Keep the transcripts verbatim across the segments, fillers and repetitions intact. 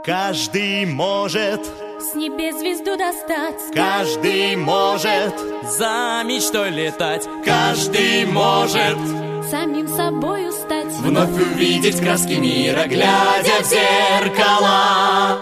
Каждый может с небес звезду достать. Каждый может за мечтой летать. Каждый может самим собою стать. Вновь увидеть краски мира, глядя в зеркала.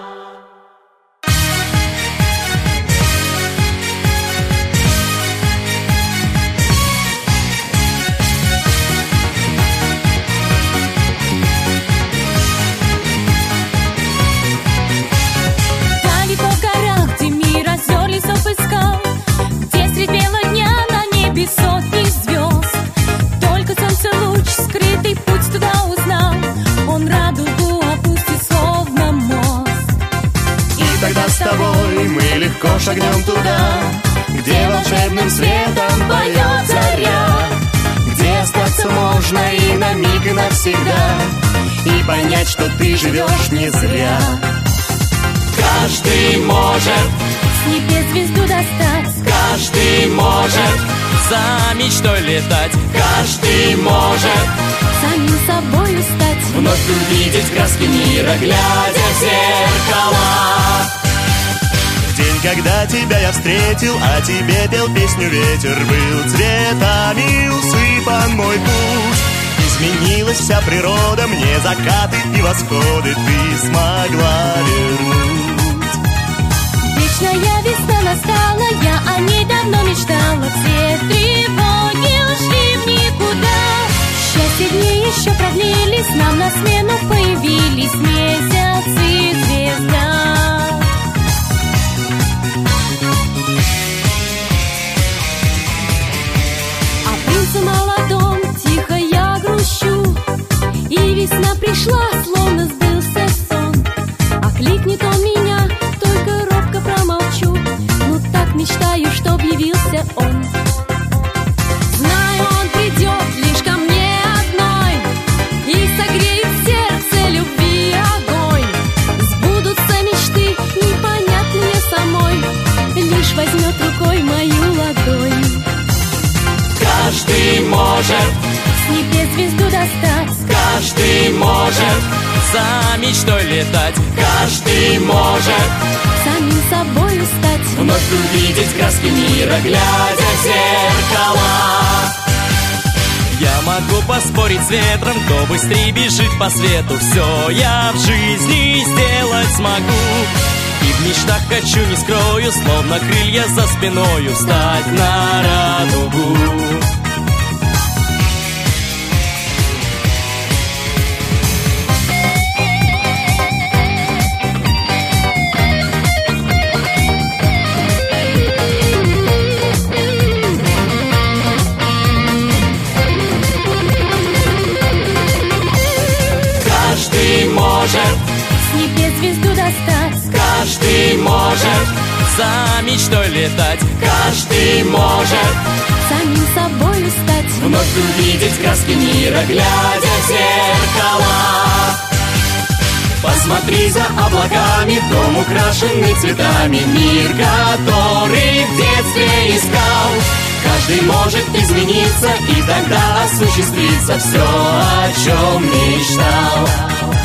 Где средь бела дня на небе сотни звезд, только солнце луч, скрытый путь туда узнал. Он радугу опустит, словно мост. И тогда с тобой мы легко шагнем туда, где волшебным светом поет заря, где остаться можно и на миг, и навсегда, и понять, что ты живешь не зря. Каждый может с небес звезду достать. Каждый может за мечтой летать. Каждый может самим собою стать. Вновь увидеть краски мира, глядя в зеркала. В день, когда тебя я встретил, а тебе пел песню ветер, был цветами усыпан мой путь. Изменилась вся природа, мне закаты и восходы ты смогла вернуть. Вечная весна настала, я о ней давно мечтала. Все тревоги ушли в никуда. Счастье дни еще продлились, нам на смену появились месяц и звезда. А принцу молодом тихо я грущу, и весна пришла, словно сбылся сон. Окликнет он меня, только робко промолчу, ну так мечтаю, чтоб явился он. Знаю, он придет лишь ко мне одной и согреет сердце любви огонь. Сбудутся мечты, непонятные самой, лишь возьмет рукой мою ладонь. Каждый может с небес звезду достать. Каждый может за мечтой летать. Каждый может самим собою стать. Вновь увидеть краски мира, глядя в зеркала. Я могу поспорить с ветром, кто быстрее бежит по свету. Все я в жизни сделать смогу. И в мечтах хочу, не скрою, словно крылья за спиною, встать на радугу. Каждый может с небес звезду достать. Каждый может за мечтой летать. Каждый может самим собою стать. Вновь увидеть краски мира, глядя в зеркала. Посмотри за облаками, дом украшенный цветами, мир, который в детстве искал. Каждый может измениться, и тогда осуществится все, о чем мечтал.